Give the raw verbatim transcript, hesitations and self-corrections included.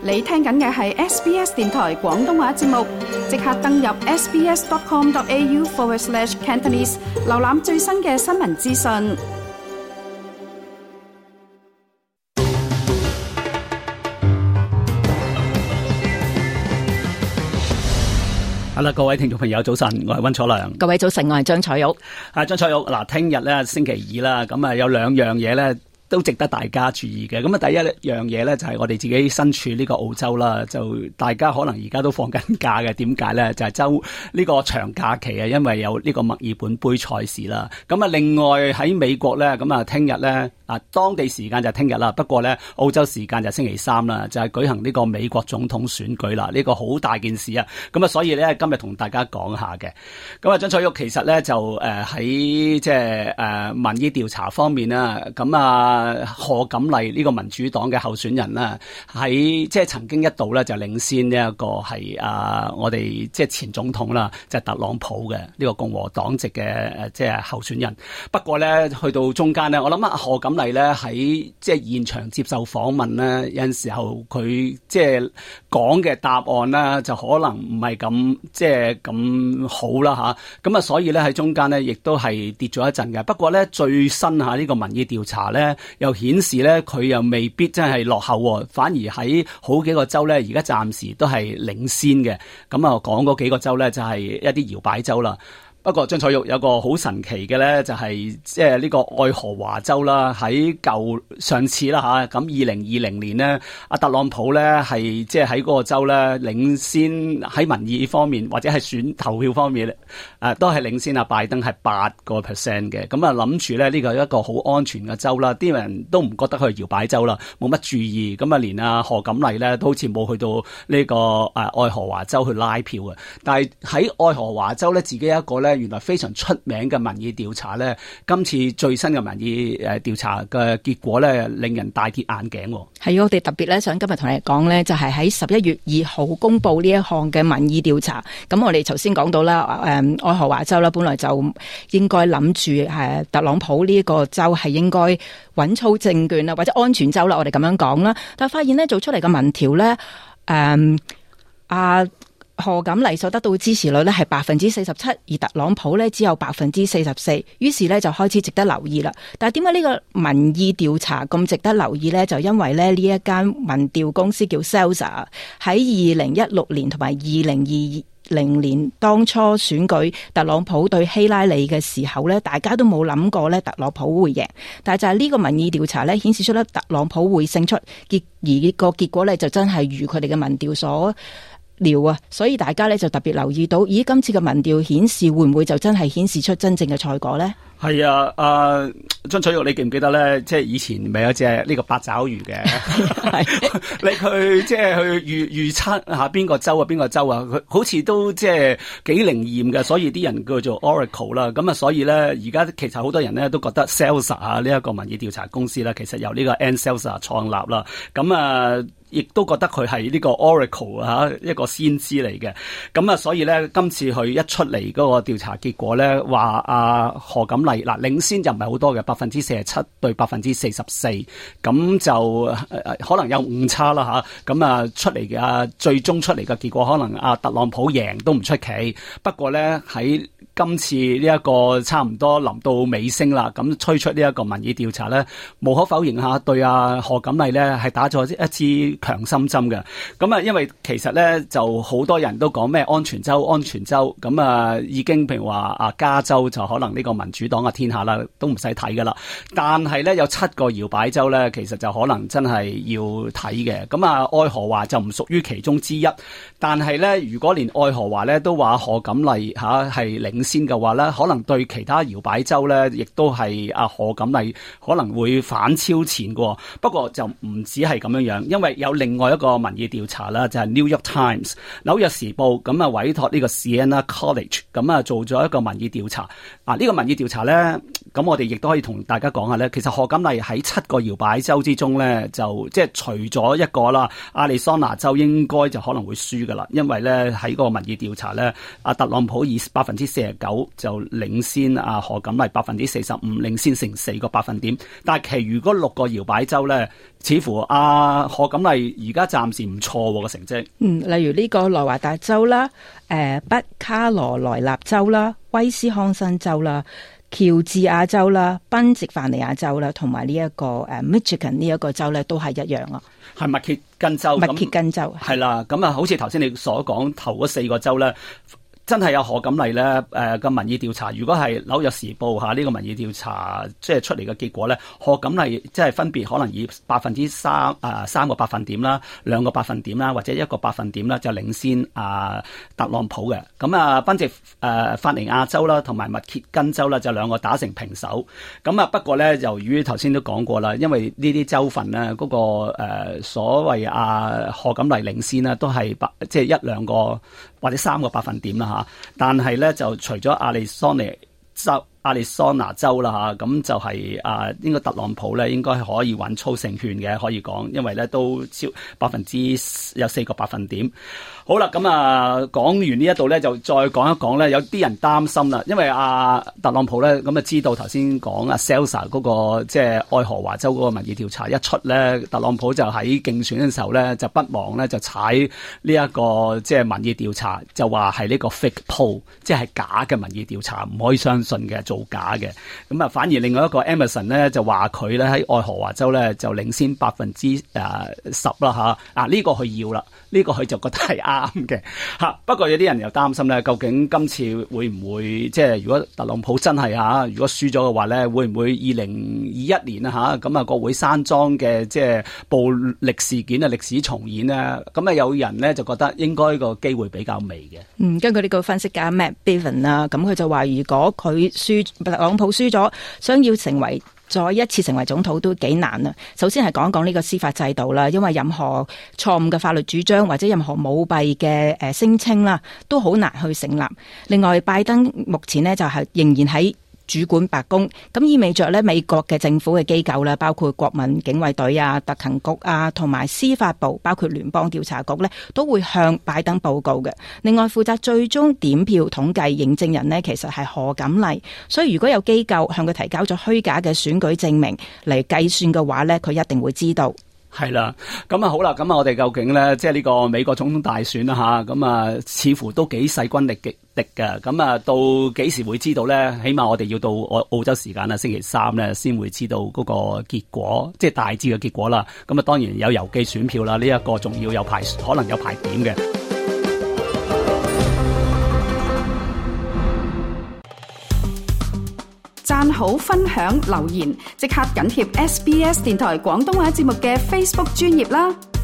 你聽緊嘅係 S B S 電台廣東話節目，即刻登入 sbs.com.au forward slash Cantonese， 瀏覽最新嘅新聞資訊。 好啦，各位聽眾朋友早晨，我係溫楚良。 各位早晨，我係張彩玉。 啊，張彩玉，嗱，聽日咧星期二啦，咁啊有兩樣嘢咧都值得大家注意嘅。咁啊，第一樣嘢咧就係我哋自己身處呢個澳洲啦，就大家可能而家都放緊假嘅。點解咧？就係周呢個長假期啊，因為有呢個墨爾本杯賽事啦。咁啊，另外喺美國咧，咁啊聽日咧啊當地時間就聽日啦，不過咧澳洲時間就星期三啦，就係舉行呢個美國總統選舉啦。呢個好大件事啊！咁啊，所以咧今日同大家講下嘅。咁啊，張彩玉其實咧就誒喺即係誒民意調查方面啦，咁啊。賀錦麗呢個民主黨嘅候選人啦，喺即係曾經一度咧就領先呢一個係啊我哋即係前總統啦，就係特朗普嘅呢個共和黨籍嘅誒即係候選人。不過咧去到中間咧，我諗啊賀錦麗咧喺即係現場接受訪問咧，有陣時候佢即係講嘅答案咧就可能唔係咁即係咁好啦吓。咁啊，所以咧喺中間咧亦都係跌咗一陣嘅。不過咧最新吓呢個民意調查咧，又顯示咧，佢又未必真係落後，反而喺好幾個州咧，而家暫時都係領先嘅。咁啊，講嗰幾個州咧，就係一啲搖擺州啦。不過張彩玉有個好神奇嘅咧，就係即係呢個愛荷華州啦。喺舊上次啦吓，咁二零二零年呢，阿特朗普咧係即係喺嗰個州咧領先喺民意方面或者係選投票方面咧，誒、啊、都係領先阿拜登係八個 percent 嘅。咁啊諗住咧呢個係一個好安全嘅州啦，啲人都唔覺得佢係搖擺州啦，冇乜注意。咁啊連阿賀錦麗咧都好似冇去到呢、這個誒、啊、愛荷華州去拉票嘅。但係喺愛荷華州咧自己一個咧。原來非常出名嘅民意調查咧，今次最新嘅民意誒調查嘅結果咧，令人大跌眼鏡。 係我哋特別咧想今日同你講咧，就係喺十一月二號公布呢一項嘅民意調查。咁我哋頭先講到啦，誒愛荷華州啦，本來就應該諗住誒特朗普呢個州係應該穩操勝券啦，或者安全州啦，我哋咁樣講啦。但係發現咧做出嚟嘅民調咧，誒、嗯、啊。賀錦麗所得到嘅支持率咧係百分之四十七，而特朗普咧只有百分之四十四，於是咧就開始值得留意啦。但係點解呢個民意調查咁值得留意咧？就因為咧呢一間民調公司叫 Celsa， 喺二零一六年同埋二零二零年當初選舉特朗普對希拉里嘅時候咧，大家都冇諗過咧特朗普會贏，但係就係呢個民意調查咧顯示出咧特朗普會勝出，結而個結果咧就真係如佢哋嘅民調所料啊，所以大家咧就特別留意到，咦，今次嘅民調顯示會唔會就真係顯示出真正嘅賽果呢？ 係啊，阿張彩玉，你記唔記得咧？即係以前咪有隻呢個八爪魚嘅，你去即係去預預測下邊個州啊，邊個州啊，佢好似都即係幾靈驗嘅，所以啲人叫做 Oracle 啦。咁啊，所以咧而家其實好多人咧都覺得 Celsa 啊呢一個民意調查公司啦，其實由呢個 Ann Celsa 創立啦。咁啊。亦都覺得佢係呢個 Oracle 嚇一個先知嚟嘅，咁啊，所以咧今次佢一出嚟嗰個調查結果咧，話阿賀錦麗嗱領先就唔係好多嘅，百分之四十七對百分之四十四，咁就誒可能有誤差啦嚇，咁啊出嚟嘅啊最終出嚟嘅結果可能阿特朗普贏都唔出奇，不過咧喺今次呢一個差唔多臨到尾聲啦，咁推出呢一個民意調查咧，無可否認下對阿賀錦麗咧係打咗一支強心針嘅。咁啊，因為其實咧就好多人都講咩安全州、安全州，咁啊已經譬如話啊加州就可能呢個民主黨嘅天下啦，都唔使睇噶啦。但係咧有七個搖擺州咧，其實就可能真係要睇嘅。咁啊，愛荷華就唔屬於其中之一。但係咧，如果連愛荷華咧都話賀錦麗嚇係領先嘅話咧，可能對其他搖擺州咧，亦都係阿賀錦麗可能會反超前嘅。不過就唔止係咁樣樣，因為有另外一個民意調查啦，就係 New York Times 紐約時報咁啊委託呢個 Siena College 咁啊做咗一個民意調查。啊，呢個民意調查咧，咁我哋亦都可以同大家講下咧，其實賀錦麗喺七個搖擺州之中咧，就即係除咗一個啦，亞利桑那州應該就可能會輸噶啦，因為咧喺個民意調查咧，阿特朗普以百分之四十九就領先阿賀錦麗百分之四十五，領先成四個百分點。但係其餘嗰六個搖擺州咧，似乎阿賀錦麗而家暫時唔錯個成績。 嗯，例如呢個內華達州啦、誒、呃、北卡羅來納州啦、威斯康辛州啦、喬治亞州啦、賓夕凡尼亞州啦，同埋呢一個誒 Michigan 呢一個州咧，都係一樣啊。 係密歇根州， 密歇根州係啦。咁啊，好似頭先你所講，頭嗰四個州咧，真係有賀錦麗咧，誒、呃、個民意調查，如果係紐約時報嚇呢個民意調查即係出嚟嘅結果咧，賀錦麗即係分別可能以百分之三啊三個百分點啦，兩個百分點啦，或者一個百分點啦，就領先啊特朗普嘅。咁啊，賓夕誒法尼亞州啦，同埋密歇根州啦，就兩個打成平手。咁啊，不過咧，由於頭先都講過啦，因為呢啲州份咧，嗰、那個、呃、所謂啊賀錦麗領先啦，都係百即係一兩個或者三個百分點啦嚇。但係咧，就除咗亞利桑那州、亞利桑那州啦嚇，咁就係、是、啊，應該特朗普咧應該可以穩操勝券嘅，可以講，因為咧都超百分之有四個百分點。好啦，咁啊講完呢一度咧，就再講一講咧，有啲人擔心啦，因為啊特朗普咧咁啊知道頭先講啊 Salsa 嗰個即係愛荷華州嗰個民意調查一出咧，特朗普就喺競選嘅時候咧就不忘咧就踩呢一個即係民意調查，就話係呢個 fake poll， 即係假嘅民意調查，唔可以相信嘅，造假嘅。咁啊反而另外一個 Emerson 咧就話佢咧喺愛荷華州咧就領先百分之誒十啦嚇，啊呢、這個佢要啦，呢、這個佢就覺得係啱嘅嚇，不過有啲人又擔心咧，究竟今次會唔會即係如果特朗普真係嚇，如果輸咗嘅話咧，會唔會二零二一年啊嚇咁啊國會山莊嘅即係暴力事件啊歷史重演咧？咁啊有人咧就覺得應該個機會比較微嘅。嗯， 根據呢個分析家 Matt Bevin 啦，咁佢就話如果佢輸特朗普輸咗，想要成為再一次成為總統都幾難啊！首先係講一講呢個司法制度啦，因為任何錯誤嘅法律主張或者任何舞弊嘅誒聲稱啦，都好難去成立。另外，拜登目前呢就係仍然喺主管白宮，咁意味着咧美國嘅政府嘅機構啦，包括國民警衛隊啊、特勤局啊，同埋司法部，包括聯邦調查局咧，都會向拜登報告嘅。另外，負責最終點票統計認證人呢，其實係賀錦麗，所以如果有機構向佢提交咗虛假嘅選舉證明嚟計算嘅話呢，佢一定會知道。 係啦，咁啊好啦，咁啊我哋究竟咧，即係呢個美國總統大選啦吓，咁啊似乎都幾勢均力敵嘅，咁啊到幾時會知道咧？起碼我哋要到澳澳洲時間啊，星期三咧先會知道嗰個結果，即係大致嘅結果啦。咁啊當然有郵寄選票啦，呢一個仲要有排，可能有排點嘅。 讚好、分享、留言，即刻緊貼 S B S 電台廣東話節目嘅 Facebook 專頁啦！